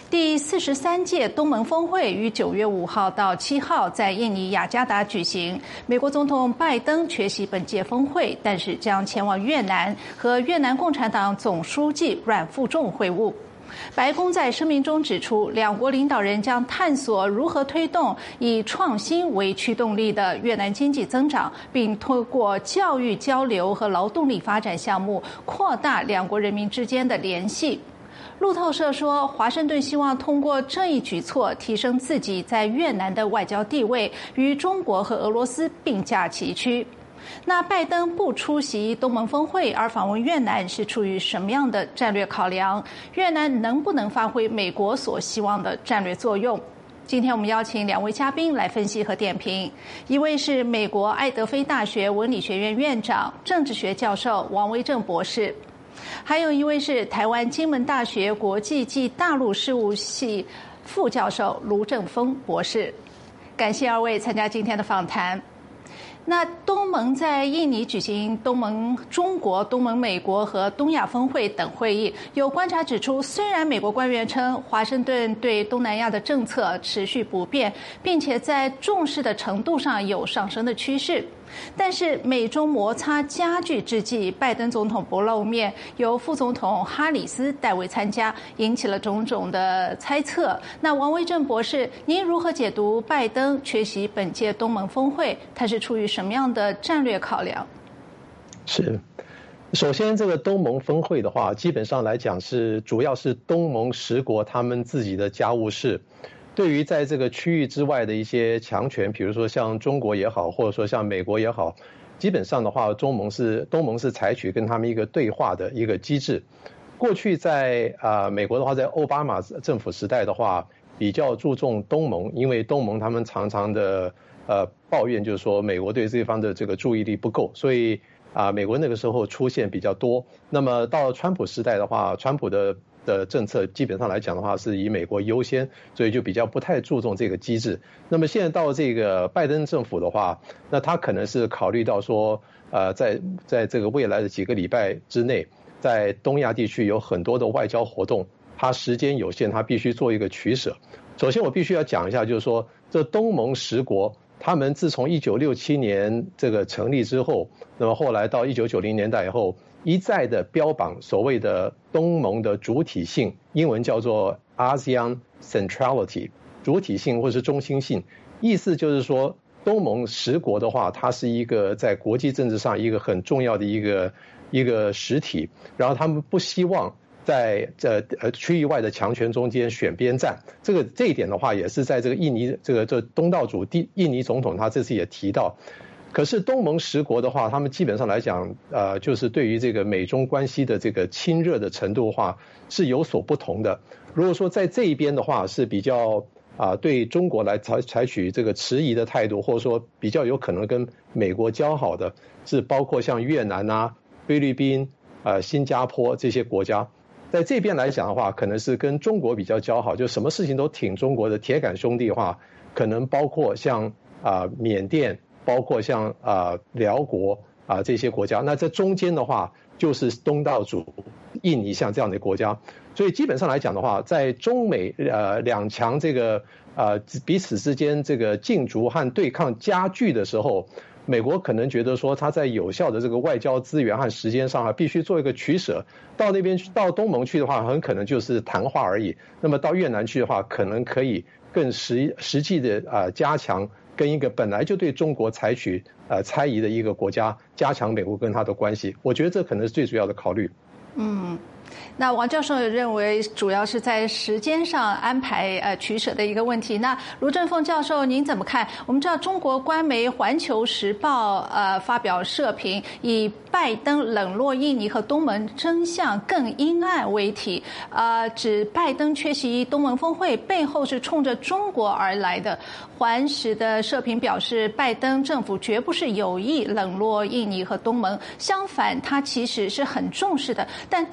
第43届东盟峰会于9月5号到7号在印尼雅加达举行。美国总统拜登缺席本届峰会，但是将前往越南和越南共产党总书记阮富仲会晤。白宫在声明中指出，两国领导人将探索如何推动以创新为驱动力的越南经济增长，并透过教育交流和劳动力发展项目扩大两国人民之间的联系。路透社说，华盛顿希望通过这一举措提升自己在越南的外交地位，与中国和俄罗斯并驾齐驱。那拜登不出席东盟峰会而访问越南是出于什么样的战略考量？越南能不能发挥美国所希望的战略作用？今天我们邀请两位嘉宾来分析和点评，一位是美国爱德菲大学文理学院院长、政治学教授王威正博士，还有一位是台湾金门大学国际暨大陆事务系副教授卢正峰博士。感谢二位参加今天的访谈。那东盟在印尼举行东盟中国、东盟美国和东亚峰会等会议，有观察指出，虽然美国官员称华盛顿对东南亚的政策持续不变，并且在重视的程度上有上升的趋势，但是美中摩擦加剧之际，拜登总统不露面，由副总统哈里斯代为参加，引起了种种的猜测。那王威正博士，您如何解读拜登缺席本届东盟峰会？他是出于什么样的战略考量？ 是，首先这个东盟峰会的话，基本上来讲是主要是东盟10国他们自己的家务事。对于在这个区域之外的一些强权，比如说像中国也好，或者说像美国也好，基本上的话，东盟是采取跟他们一个对话的一个机制。过去在美国的话，在奥巴马政府时代的话，比较注重东盟，因为东盟他们常常的抱怨，就是说美国对这方的这个注意力不够，所以美国那个时候出现比较多。那么到了川普时代的话，川普的政策基本上来讲的话是以美国优先，所以就比较不太注重这个机制。那么现在到这个拜登政府的话，那他可能是考虑到说在这个未来的几个礼拜之内，在东亚地区有很多的外交活动，他时间有限，他必须做一个取舍。首先我必须要讲一下，就是说这东盟10国他们自从1967年这个成立之后，那么后来到1990年代以后，一再的标榜所谓的东盟的主体性，英文叫做 ASEAN Centrality， 主体性或是中心性，意思就是说东盟10国的话，它是一个在国际政治上一个很重要的一个实体，然后他们不希望在区域外的强权中间选边站，这一点的话，也是在这个印尼这东道主印尼总统他这次也提到。可是东盟10国的话，他们基本上来讲，就是对于这个美中关系的这个亲热的程度的话，是有所不同的。如果说在这一边的话，是比较对中国来采取这个迟疑的态度，或者说比较有可能跟美国交好的，是包括像越南啊、菲律宾、新加坡这些国家。在这边来讲的话，可能是跟中国比较交好，就什么事情都挺中国的铁杆兄弟的话，可能包括像缅甸，包括像辽国这些国家。那在中间的话，就是东道主印尼像这样的国家。所以基本上来讲的话，在中美两强这个彼此之间这个竞逐和对抗加剧的时候，美国可能觉得说他在有效的这个外交资源和时间上必须做一个取舍。到那边到东盟去的话，很可能就是谈话而已。那么到越南去的话，可能可以更实际的加强跟一个本来就对中国采取猜疑的一个国家加强美国跟他的关系。我觉得这可能是最主要的考虑。 那王教授认为主要是在时间上安排取舍的一个问题。那卢正凤教授您怎么看？我们知道中国官媒《环球时报》发表社评，以拜登冷落印尼和东盟真相更阴暗为题，指拜登缺席东盟峰会背后是冲着中国而来的。环时的社评表示，拜登政府绝不是有意冷落印尼和东盟，相反他其实是很重视的，但重视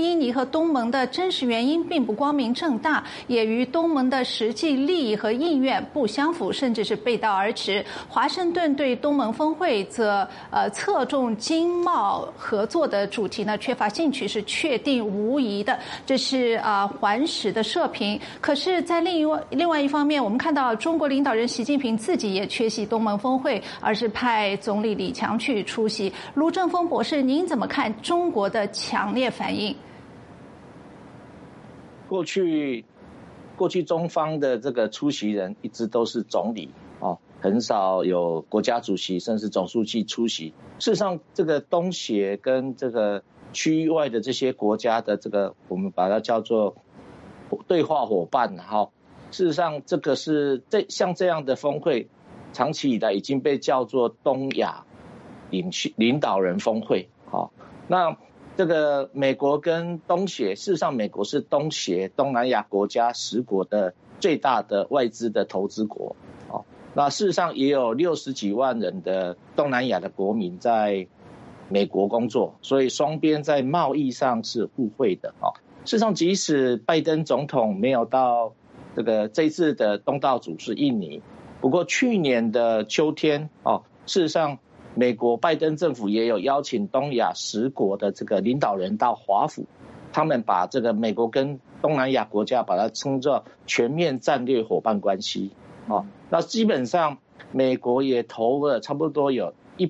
印尼和东盟的真实原因并不光明正大，也与东盟的实际利益和意愿不相符，甚至是背道而驰。华盛顿对东盟峰会则侧重经贸合作的主题呢缺乏兴趣，是确定无疑的。这是环时的社评。可是，在另外一方面，我们看到中国领导人习近平自己也缺席东盟峰会，而是派总理李强去出席。卢正峰博士，您怎么看中国的强烈反应？ 过去中方的这个出席人一直都是总理很少有国家主席甚至总书记出席。事实上，这个东协跟这个区域外的这些国家的这个，我们把它叫做对话伙伴事实上，这个是像这样的峰会，长期以来已经被叫做东亚领导人峰会。那这个美国跟东协，事实上美国是东协东南亚国家10国的最大的外资的投资国。那事实上也有60几万人的东南亚的国民在美国工作，所以双边在贸易上是互惠的。事实上，即使拜登总统没有到这一次的东道主是印尼，不过去年的秋天事实上美国拜登政府也有邀请东亚10国的这个领导人到华府，他们把这个美国跟东南亚国家把它称作全面战略伙伴关系。那基本上美国也投了差不多有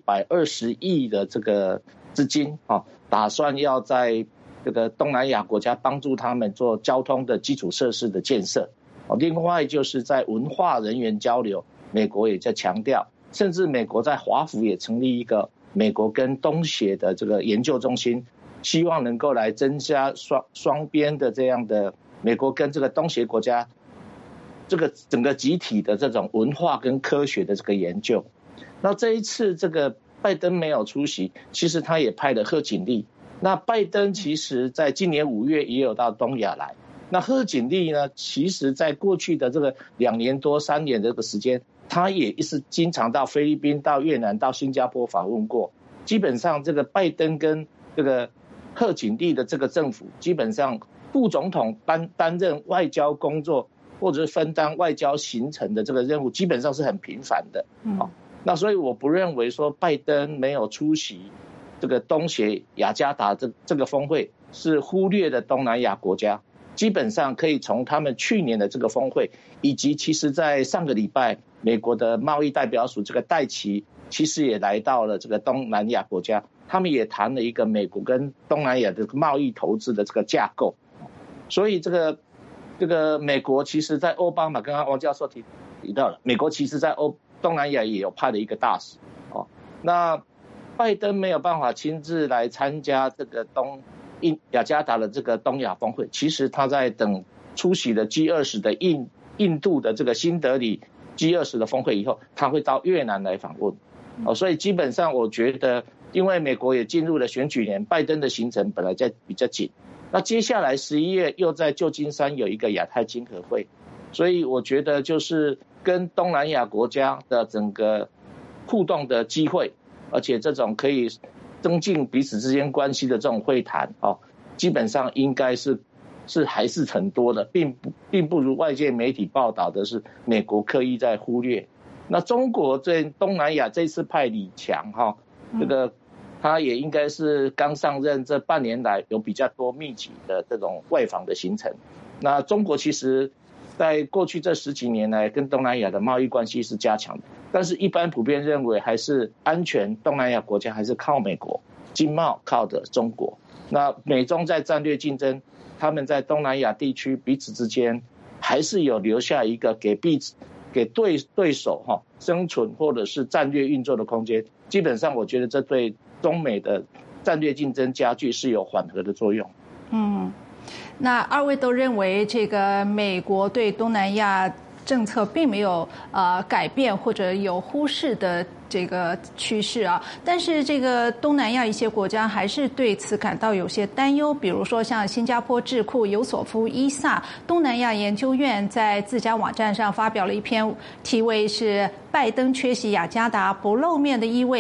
120亿的这个资金打算要在这个东南亚国家帮助他们做交通的基础设施的建设。另外就是在文化人员交流，美国也在强调，甚至美国在华府也成立一个美国跟东协的这个研究中心，希望能够来增加双边的这样的美国跟这个东协国家这个整个集体的这种文化跟科学的这个研究。那这一次这个拜登没有出席，其实他也派了贺锦丽。那拜登其实在今年5月也有到东亚来。那贺锦丽呢，其实在过去的这个2年多3年的这个时间，他也是经常到菲律宾、到越南、到新加坡访问过。基本上这个拜登跟这个贺锦丽的这个政府，基本上副总统担任外交工作或者是分担外交行程的这个任务，基本上是很频繁的。那所以我不认为说拜登没有出席这个东协雅加达这个峰会是忽略了东南亚国家。基本上可以从他们去年的这个峰会，以及其实在上个礼拜美国的贸易代表署这个戴奇其实也来到了这个东南亚国家，他们也谈了一个美国跟东南亚的贸易投资的这个架构。所以这个美国其实在奥巴马刚刚王教授提到了，美国其实在东南亚也有派了一个大使。那拜登没有办法亲自来参加这个雅加达的这个东亚峰会，其实他在等出席了 G20 的印度的这个新德里 G20 的峰会以后，他会到越南来访问。所以基本上我觉得，因为美国也进入了选举年，拜登的行程本来在比较紧，那接下来11月又在旧金山有一个亚太经合会，所以我觉得就是跟东南亚国家的整个互动的机会，而且这种可以增进彼此之间关系的这种会谈基本上应该是还是很多的，并不如外界媒体报道的是美国刻意在忽略。那中国在东南亚这次派李强这个他也应该是刚上任这半年来有比较多密集的这种外访的行程。那中国其实在过去这10几年来跟东南亚的贸易关系是加强的，但是一般普遍认为还是安全东南亚国家还是靠美国，经贸靠的中国。那美中在战略竞争，他们在东南亚地区彼此之间还是有留下一个给对手生存或者是战略运作的空间。基本上我觉得这对中美的战略竞争加剧是有缓和的作用。 那二位都认为这个美国对东南亚政策并没有改变或者有忽视的这个趋势啊，但是这个东南亚一些国家还是对此感到有些担忧，比如说像新加坡智库尤索夫伊萨东南亚研究院在自家网站上发表了一篇题为是拜登缺席雅加达不露面的意味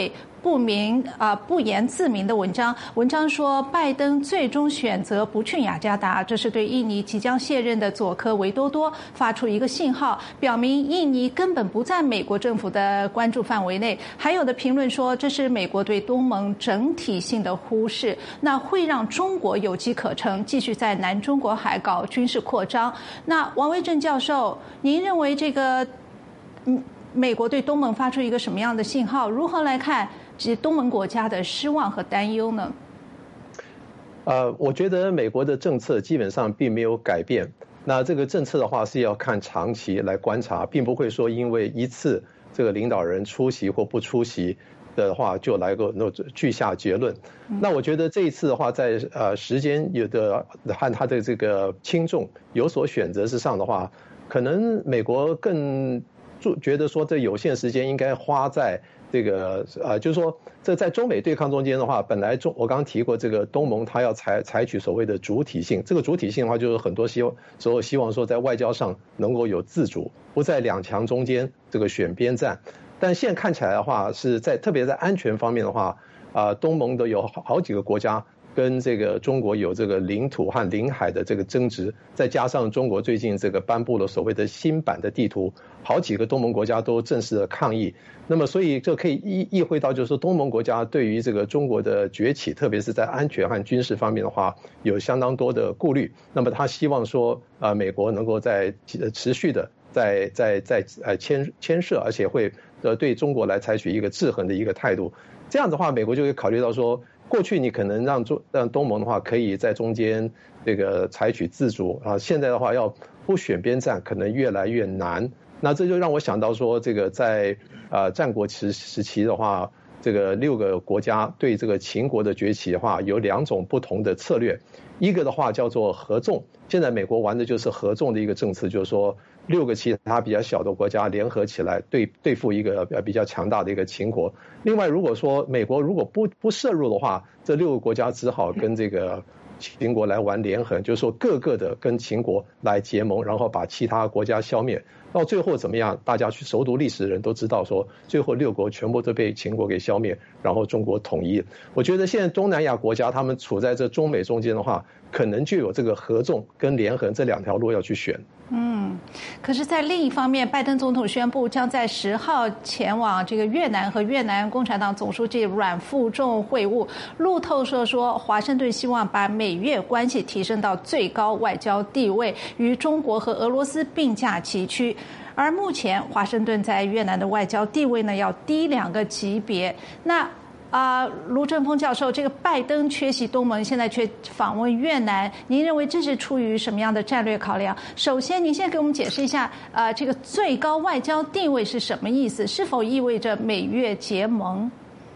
不言自明的文章。文章说，拜登最终选择不去雅加达，这是对印尼即将卸任的佐科维多多发出一个信号，表明印尼根本不在美国政府的关注范围内。还有的评论说，这是美国对东盟整体性的忽视，那会让中国有机可乘，继续在南中国海搞军事扩张。那王威正教授，您认为这个美国对东盟发出一个什么样的信号？如何来看东盟国家的失望和担忧呢？ 我觉得美国的政策基本上并没有改变。那这个政策的话是要看长期来观察，并不会说因为一次这个领导人出席或不出席的话就来个据下结论。那我觉得这一次的话，在时间有的和他的这个轻重有所选择之上的话，可能美国更觉得说这有限时间应该花在这个就是说这在中美对抗中间的话，本来我刚刚提过这个东盟它要采取所谓的主体性，这个主体性的话就是很多希望说在外交上能够有自主，不在两强中间这个选边站。但现在看起来的话，是特别在安全方面的话，东盟的有好几个国家跟这个中国有这个领土和领海的这个争执，再加上中国最近这个颁布了所谓的新版的地图，好几个东盟国家都正式的抗议。那么所以这可以意会到，就是说东盟国家对于这个中国的崛起，特别是在安全和军事方面的话，有相当多的顾虑。那么他希望说美国能够在持续的在牵涉，而且会对中国来采取一个制衡的一个态度。这样的话，美国就会考虑到说，过去你可能让东盟的话可以在中间这个采取自主现在的话要不选边站可能越来越难。那这就让我想到说，这个在战国时期的话，这个6个国家对这个秦国的崛起的话，有2种不同的策略。一个的话叫做合纵，现在美国玩的就是合纵的一个政策，就是说6个其他比较小的国家联合起来对付一个比较强大的一个秦国。另外，如果说美国如果不涉入的话，这6个国家只好跟这个秦国来玩连横，就是说各个的跟秦国来结盟，然后把其他国家消灭。到最后怎么样？大家去熟读历史的人都知道说，最后6国全部都被秦国给消灭，然后中国统一。我觉得现在东南亚国家他们处在这中美中间的话，可能就有这个合纵跟连横这2条路要去选。 可是，在另一方面，拜登总统宣布将在10号前往这个越南和越南共产党总书记阮富仲会晤。路透社说，华盛顿希望把美越关系提升到最高外交地位，与中国和俄罗斯并驾齐驱。而目前，华盛顿在越南的外交地位呢，要低2个级别。那卢正峰教授，这个拜登缺席东盟，现在却访问越南，您认为这是出于什么样的战略考量？首先，您先给我们解释一下，这个最高外交地位是什么意思？是否意味着美越结盟？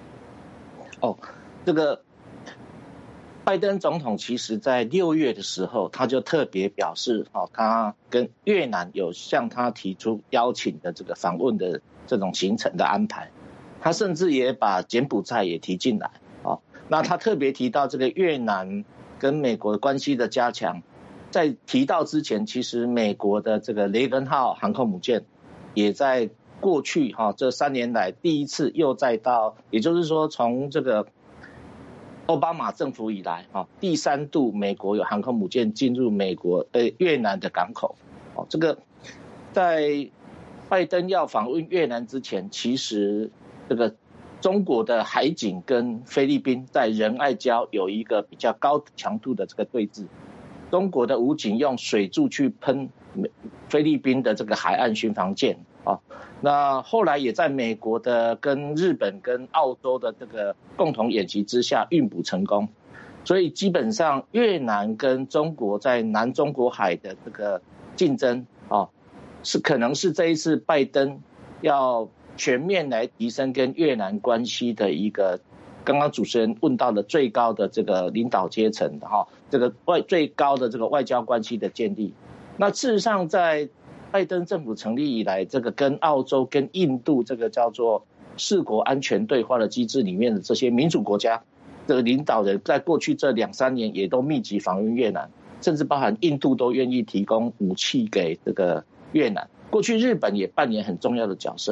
这个拜登总统其实在6月的时候，他就特别表示，他跟越南有向他提出邀请的这个访问的这种行程的安排。他甚至也把柬埔寨也提进来，那他特别提到这个越南跟美国关系的加强，在提到之前，其实美国的这个雷根号航空母舰也在过去这3年来第一次又再到，也就是说从这个奥巴马政府以来第3度美国有航空母舰进入越南的港口。这个在拜登要访问越南之前，其实这个中国的海警跟菲律宾在仁爱礁有一个比较高强度的这个对峙，中国的武警用水柱去喷菲律宾的这个海岸巡防舰那后来也在美国的跟日本跟澳洲的这个共同演习之下运补成功，所以基本上越南跟中国在南中国海的这个竞争可能是这一次拜登要全面来提升跟越南关系的一个，刚刚主持人问到的最高的这个领导阶层的这个最高的这个外交关系的建立。那事实上在拜登政府成立以来，这个跟澳洲跟印度这个叫做4国安全对话的机制里面的这些民主国家的领导人，在过去这2-3年也都密集访问越南，甚至包含印度都愿意提供武器给这个越南。过去日本也扮演很重要的角色。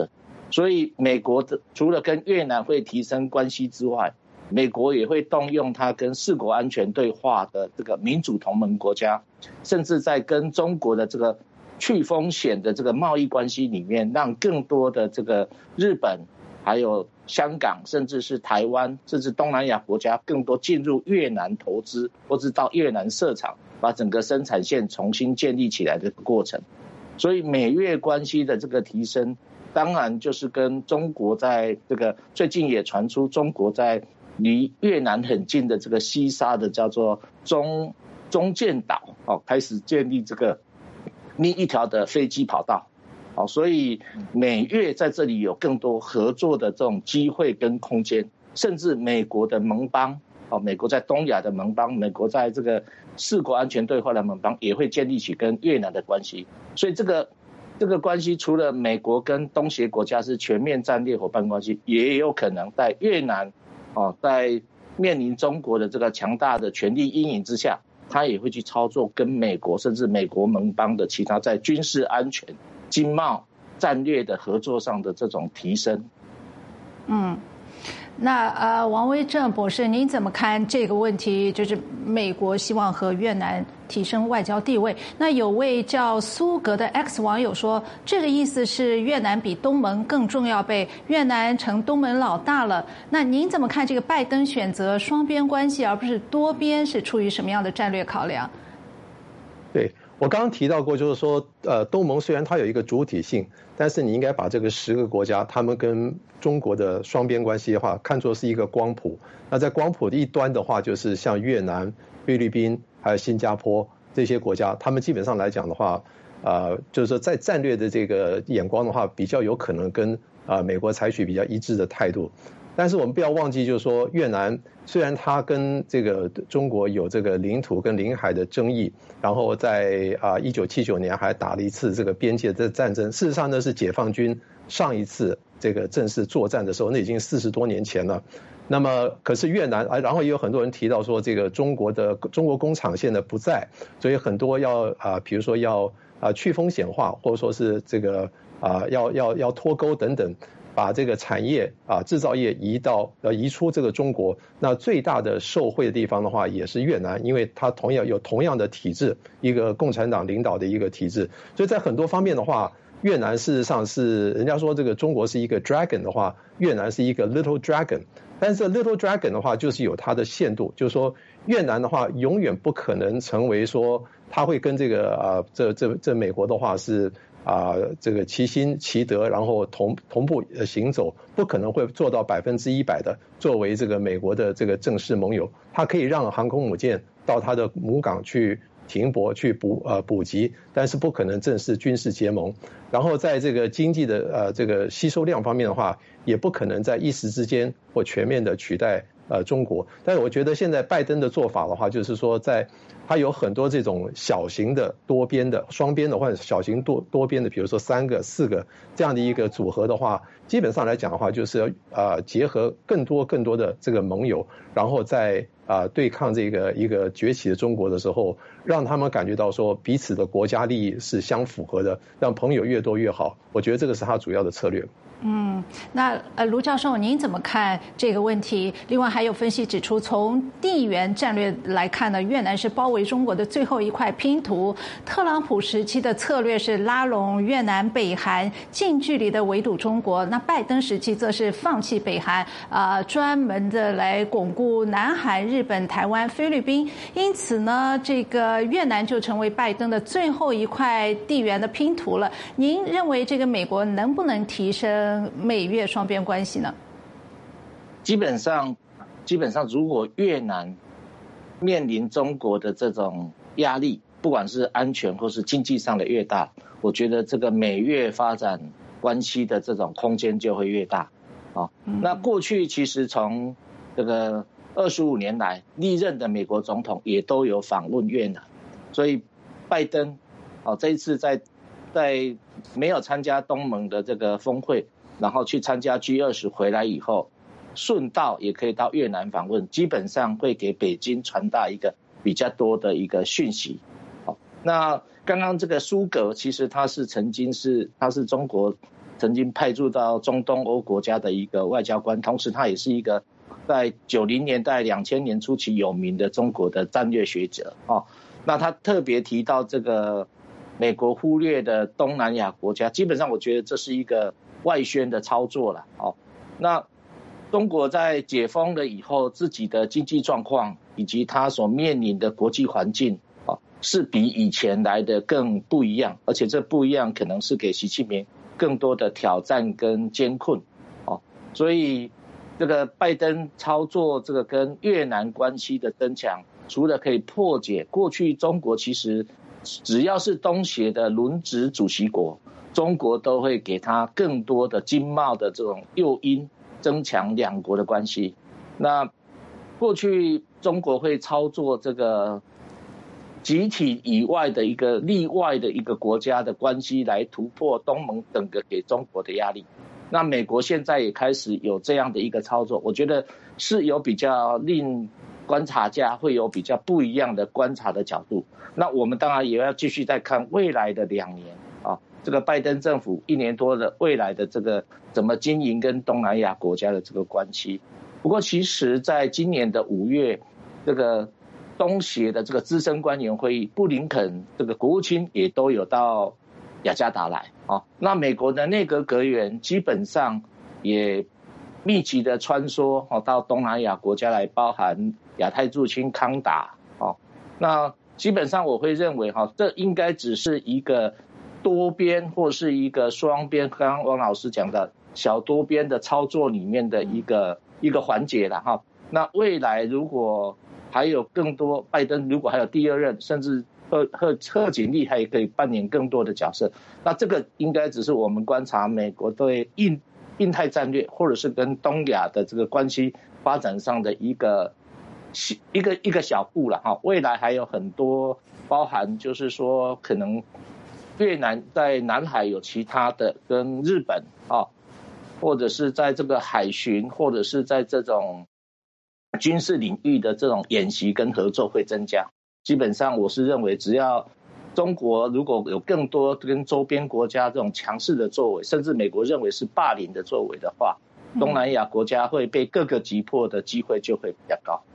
所以美国的除了跟越南会提升关系之外，美国也会动用它跟4国安全对话的这个民主同盟国家，甚至在跟中国的这个去风险的这个贸易关系里面，让更多的这个日本还有香港甚至是台湾甚至东南亚国家更多进入越南投资，或是到越南设厂，把整个生产线重新建立起来的过程。所以美越关系的这个提升，当然就是跟中国在这个最近也传出中国在离越南很近的这个西沙的叫做中建岛开始建立这个一条的飞机跑道，所以美越在这里有更多合作的这种机会跟空间，甚至美国的盟邦，美国在东亚的盟邦，美国在这个4国安全对话的盟邦也会建立起跟越南的关系。所以这个关系除了美国跟东协国家是全面战略伙伴关系，也有可能在越南在面临中国的这个强大的权力阴影之下，他也会去操作跟美国甚至美国盟邦的其他在军事安全、经贸、战略的合作上的这种提升。 那王威正博士，您怎么看这个问题？就是美国希望和越南提升外交地位。那有位叫苏格的 X 网友说，这个意思是越南比东盟更重要，被越南成东盟老大了。那您怎么看这个拜登选择双边关系而不是多边，是出于什么样的战略考量？ 对，我刚刚提到过，就是说，东盟虽然它有一个主体性，但是你应该把这个10个国家，他们跟中国的双边关系的话，看作是一个光谱。那在光谱的一端的话，就是像越南、菲律宾还有新加坡这些国家，他们基本上来讲的话，就是说在战略的这个眼光的话，比较有可能跟美国采取比较一致的态度。但是我们不要忘记，就是说越南虽然它跟这个中国有这个领土跟领海的争议，然后在1979年还打了一次这个边界的战争。事实上呢，是解放军上一次这个正式作战的时候，那已经40多年前了。那么可是越南然后也有很多人提到说，这个中国工厂现在不在，所以很多要比如说要去风险化，或者说是这个要脱钩等等。把这个产业制造业移出这个中国，那最大的受惠的地方的话也是越南，因为它同样的体制，一个共产党领导的一个体制，所以在很多方面的话，越南事实上是人家说这个中国是一个 dragon 的话，越南是一个 little dragon， 但是 little dragon 的话就是有它的限度，就是说越南的话永远不可能成为说它会跟这个这美国的话是。这个齐心齐德，然后同步行走，不可能会做到100%的作为这个美国的这个正式盟友。它可以让航空母舰到它的母港去停泊、去补给，但是不可能正式军事结盟。然后在这个经济的这个吸收量方面的话，也不可能在一时之间或全面的取代中国。但是我觉得现在拜登的做法的话，就是说它有很多这种小型的多边的双边的或者小型多边的，比如说3个、4个这样的一个组合的话，基本上来讲的话，就是结合更多的这个盟友，然后在对抗这个一个崛起的中国的时候，让他们感觉到说彼此的国家利益是相符合的，让朋友越多越好。我觉得这个是他主要的策略。 那卢教授您怎么看这个问题？另外还有分析指出，从地缘战略来看呢，越南是包围中国的最后一块拼图。特朗普时期的策略是拉拢越南、北韩，近距离的围堵中国。那拜登时期则是放弃北韩，专门的来巩固南韩、日本、台湾、菲律宾。因此呢，这个越南就成为拜登的最后一块地缘的拼图了。您认为这个美国能不能提升美越双边关系呢？ 基本上，如果越南面临中国的这种压力，不管是安全或是经济上的越大，我觉得这个美越发展关系的这种空间就会越大。那过去其实从这个25年来，历任的美国总统也都有访问越南，所以拜登这一次在没有参加东盟的这个峰会，然后去参加 G20 回来以后，顺道也可以到越南访问，基本上会给北京传达一个比较多的一个讯息。那刚刚这个苏格其实他是中国曾经派驻到中东欧国家的一个外交官，同时他也是一个在90年代、2000年初期有名的中国的战略学者哦。那他特别提到这个美国忽略的东南亚国家，基本上我觉得这是一个外宣的操作了哦。那中国在解封了以后，自己的经济状况以及它所面临的国际环境哦，是比以前来的更不一样，而且这不一样可能是给习近平更多的挑战跟艰困哦。所以这个拜登操作这个跟越南关系的增强，除了可以破解过去中国其实只要是东协的轮值主席国，中国都会给他更多的经贸的这种诱因，增强两国的关系。那过去中国会操作这个集体以外的一个例外的一个国家的关系，来突破东盟整个给中国的压力。那美国现在也开始有这样的一个操作，我觉得是有比较令观察家会有比较不一样的观察的角度。那我们当然也要继续再看未来的2年啊，这个拜登政府1年多的未来的这个怎么经营跟东南亚国家的这个关系。不过其实在今年的5月，这个东协的这个资深官员会议，布林肯这个国务卿也都有到雅加达来啊。那美国的内阁阁员基本上也密集的穿梭到东南亚国家来，包含亚太驻青康达哦。那基本上我会认为这应该只是一个多边或是一个双边，刚刚王老师讲的小多边的操作里面的一个环节了哈。那未来如果还有更多，拜登如果还有第2任，甚至贺锦丽还可以扮演更多的角色，那这个应该只是我们观察美国对印太战略或者是跟东亚的这个关系发展上的一个小步了哈。未来还有很多，包含就是说可能越南在南海有其他的跟日本啊，或者是在这个海巡，或者是在这种军事领域的这种演习跟合作会增加。基本上我是认为，只要中国如果有更多跟周边国家这种强势的作为，甚至美国认为是霸凌的作为的话，东南亚国家会被各个击破的机会就会比较高。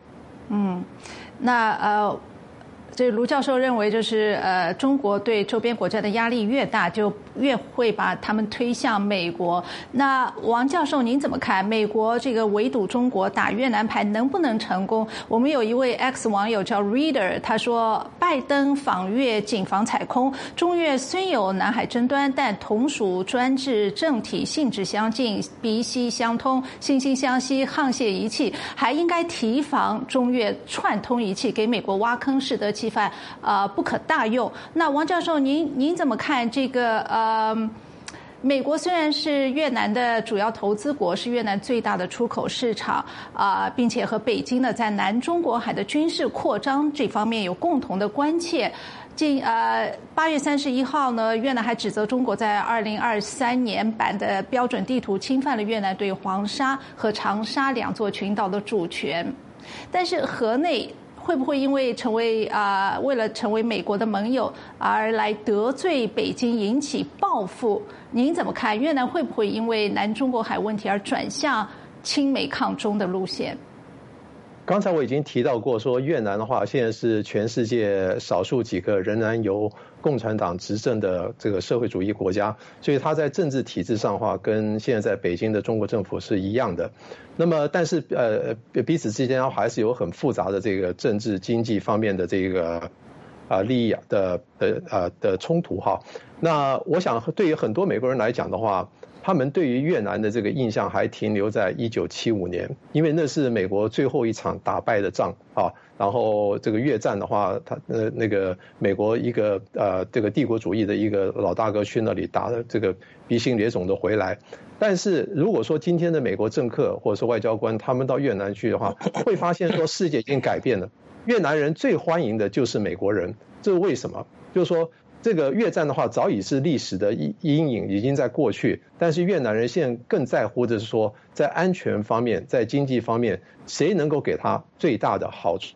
那这卢教授认为，就是中国对周边国家的压力越大，就越会把他们推向美国。那王教授您怎么看？美国这个围堵中国打越南牌能不能成功？我们有一位 X 网友叫 Reader， 他说拜登访越谨防踩空，中越虽有南海争端，但同属专制政体，性质相近，鼻息相通，惺惺相惜，沆瀣一气，还应该提防中越串通一气，给美国挖坑，适得其反，不可大用。那王教授，您怎么看这个美国虽然是越南的主要投资国，是越南最大的出口市场并且和北京呢在南中国海的军事扩张这方面有共同的关切。8月31号呢，越南还指责中国在2023年版的标准地图侵犯了越南对黄沙和长沙2座群岛的主权。但是河内会不会因为为了成为美国的盟友而来得罪北京，引起报复？您怎么看？越南会不会因为南中国海问题而转向亲美抗中的路线？ 刚才我已经提到过，说越南的话，现在是全世界少数几个仍然由共产党执政的这个社会主义国家，所以它在政治体制上的话，跟现在在北京的中国政府是一样的。那么，但是彼此之间还是有很复杂的这个政治经济方面的这个利益的冲突哈。那我想对于很多美国人来讲的话，他们对于越南的这个印象还停留在1975年，因为那是美国最后一场打败的仗啊。然后这个越战的话，他那个美国一个这个帝国主义的一个老大哥去那里打的这个鼻青脸肿的回来。但是如果说今天的美国政客或者是外交官他们到越南去的话，会发现说世界已经改变了，越南人最欢迎的就是美国人。这是为什么？就是说这个越战的话早已是历史的阴影，已经在过去，但是越南人现在更在乎的是说，在安全方面，在经济方面，谁能够给他最大的好处，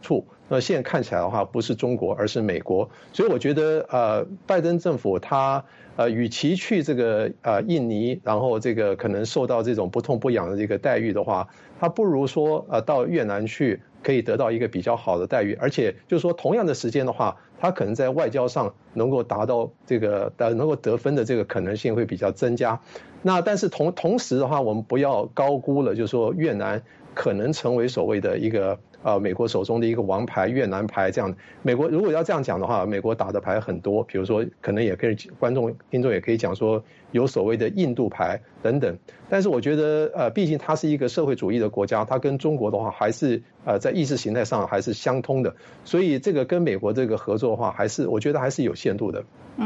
那现在看起来的话，不是中国，而是美国。所以我觉得拜登政府他与其去这个印尼，然后这个可能受到这种不痛不痒的这个待遇的话，他不如说到越南去可以得到一个比较好的待遇，而且就是说同样的时间的话，他可能在外交上能够达到这个能够得分的这个可能性会比较增加。那但是同时的话，我们不要高估了，就是说越南可能成为所谓的一个美国手中的一个王牌越南牌这样的。美国如果要这样讲的话，美国打的牌很多，比如说可能也可以听众也可以讲说有所谓的印度牌等等。但是我觉得毕竟它是一个社会主义的国家，它跟中国的话还是在意识形态上还是相通的，所以这个跟美国这个合作的话，我觉得还是有限度的。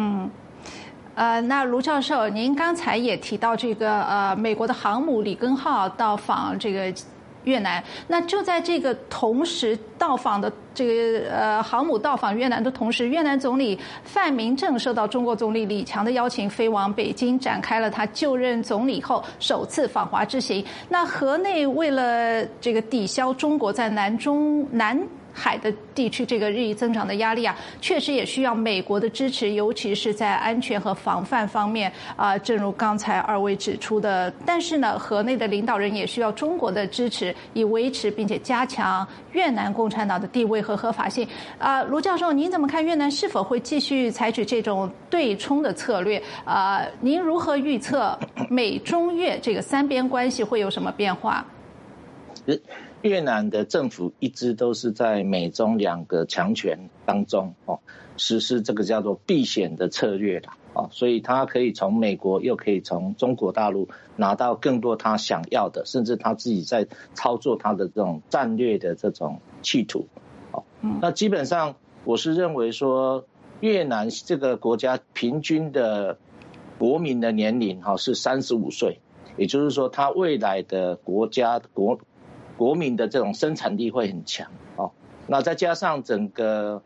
那卢教授，您刚才也提到这个美国的航母里根号到访这个越南，那就在这个同时到访的这个航母到访越南的同时，越南总理范明政受到中国总理李强的邀请，飞往北京，展开了他就任总理后首次访华之行。那河内为了这个抵消中国在南海的地区这个日益增长的压力确实也需要美国的支持，尤其是在安全和防范方面正如刚才二位指出的。但是呢，河内的领导人也需要中国的支持，以维持并且加强越南共产党的地位和合法性。卢教授，您怎么看越南是否会继续采取这种对冲的策略？您如何预测美中越这个三边关系会有什么变化？ 越南的政府一直都是在美中两个强权当中实施这个叫做避险的策略所以他可以从美国又可以从中国大陆拿到更多他想要的，甚至他自己在操作他的这种战略的这种企图那基本上我是认为说，越南这个国家平均的国民的年龄是35岁，也就是说他未来的国民的这种生产力会很强那再加上整个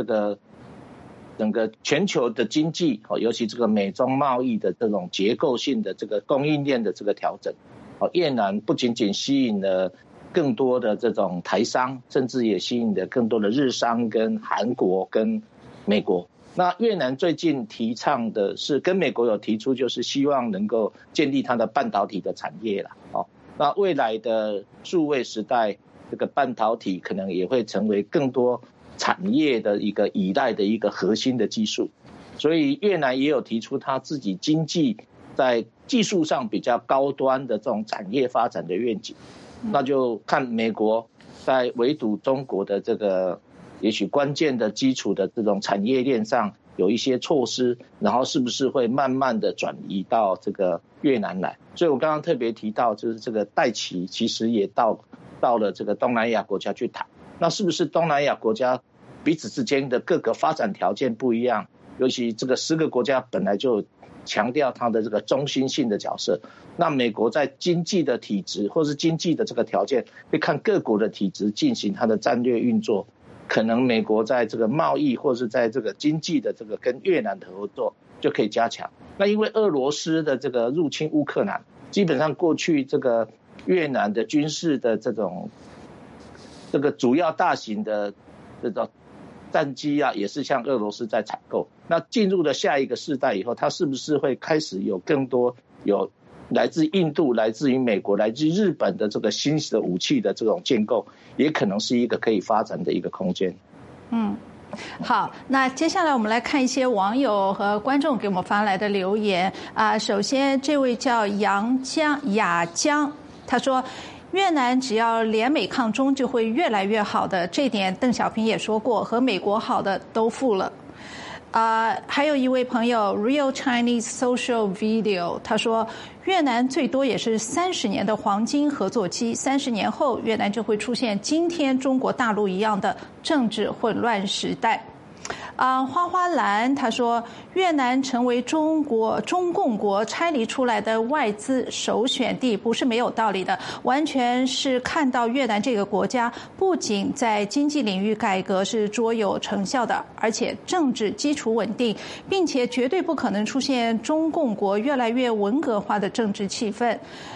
全球的经济尤其这个美中贸易的这种结构性的这个供应链的这个调整越南不仅仅吸引了更多的这种台商，甚至也吸引了更多的日商跟韩国跟美国。那越南最近提倡的是跟美国有提出，就是希望能够建立它的半导体的产业那未来的数位时代，这个半导体可能也会成为更多产业的一个依赖的一个核心的技术。所以越南也有提出他自己经济在技术上比较高端的这种产业发展的愿景。那就看美国在围堵中国的这个也许关键的基础的这种产业链上有一些措施，然后是不是会慢慢的转移到这个越南来。所以我刚刚特别提到，就是这个戴琪其实也到了这个东南亚国家去谈，那是不是东南亚国家彼此之间的各个发展条件不一样，尤其这个10个国家本来就强调它的这个中心性的角色，那美国在经济的体制或是经济的这个条件会看各国的体制进行它的战略运作，可能美国在这个贸易或是在这个经济的这个跟越南的合作就可以加强。那因为俄罗斯的这个入侵乌克兰，基本上过去这个越南的军事的这个主要大型的这种战机也是向俄罗斯在采购。那进入了下一个世代以后，它是不是会开始有更多有来自印度、来自于美国、来自日本的这个新的武器的这种建构，也可能是一个可以发展的一个空间。 好，那接下来我们来看一些网友和观众给我们发来的留言首先这位叫雅江，他说越南只要联美抗中就会越来越好的，这点邓小平也说过，和美国好的都负了。还有一位朋友 Real Chinese Social Video， 他说越南最多也是30年的黄金合作期，30年后越南就会出现今天中国大陆一样的政治混乱时代。花花蓝他说越南成为中共国拆离出来的外资首选地不是没有道理的，完全是看到越南这个国家不仅在经济领域改革是卓有成效的，而且政治基础稳定，并且绝对不可能出现中共国越来越文革化的政治气氛。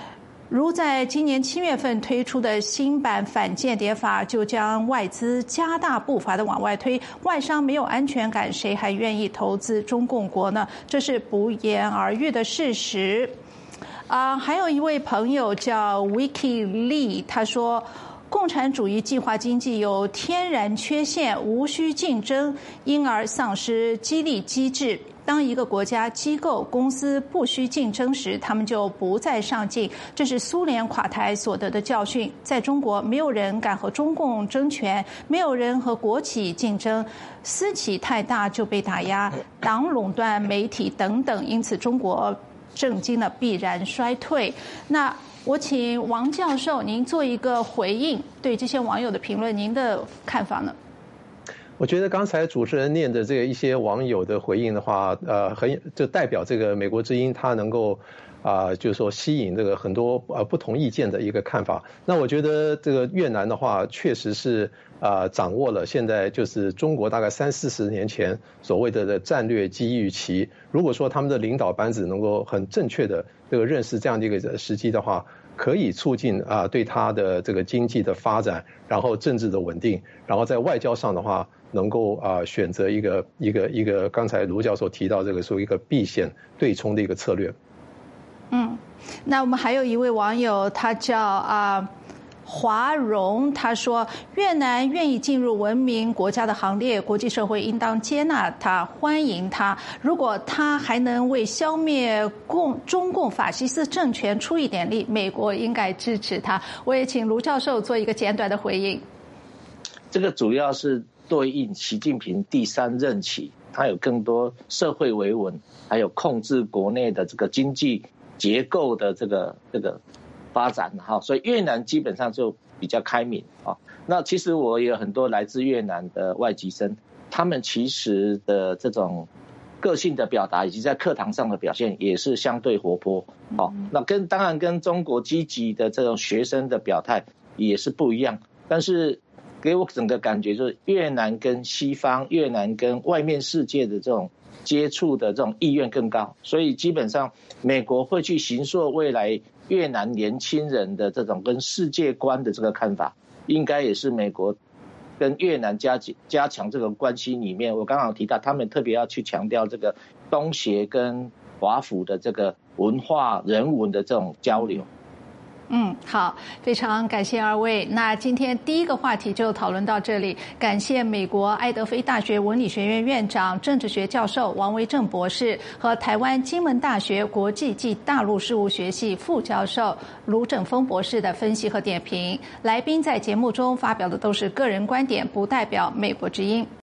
如在今年7月份推出的新版反间谍法，就将外资加大步伐的往外推，外商没有安全感，谁还愿意投资中共国呢？这是不言而喻的事实。还有一位朋友叫 Vicky Lee， 他说，共产主义计划经济有天然缺陷，无需竞争，因而丧失激励机制。当一个国家、机构、公司不需竞争时，他们就不再上进。这是苏联垮台所得的教训。在中国，没有人敢和中共争权，没有人和国企竞争，私企太大就被打压，党垄断媒体等等，因此中国政经的必然衰退。那我请王教授您做一个回应，对这些网友的评论，您的看法呢？ 我觉得刚才主持人念的这个一些网友的回应的话，就代表这个美国之音它能够就是说吸引这个很多不同意见的一个看法。那我觉得这个越南的话，确实是掌握了现在就是中国大概30-40年前所谓的战略机遇期。如果说他们的领导班子能够很正确的这个认识这样的一个时机的话，可以促进对他的这个经济的发展，然后政治的稳定，然后在外交上的话，能够选择一个刚才卢教授提到这个说一个避险对冲的一个策略。 那我们还有一位网友，他叫华荣，他说越南愿意进入文明国家的行列，国际社会应当接纳他，欢迎他。如果他还能为消灭中共法西斯政权出一点力，美国应该支持他。我也请卢教授做一个简短的回应。 这个主要是对应习近平第3任期，他有更多社会维稳，还有控制国内的这个经济结构的这个发展哈，所以越南基本上就比较开明啊。那其实我也有很多来自越南的外籍生，他们其实的这种个性的表达以及在课堂上的表现也是相对活泼啊。那当然跟中国积极的这种学生的表态也是不一样，但是给我整个感觉就是越南跟西方、越南跟外面世界的这种接触的这种意愿更高，所以基本上美国会去形塑未来越南年轻人的这种跟世界观的这个看法，应该也是美国跟越南加强这个关系里面，我刚刚提到他们特别要去强调这个东协跟华府的这个文化人文的这种交流。 好，非常感谢二位。那今天第一个话题就讨论到这里，感谢美国爱德菲大学文理学院院长、政治学教授王维正博士和台湾金门大学国际暨大陆事务学系副教授卢正峰博士的分析和点评。来宾在节目中发表的都是个人观点，不代表美国之音。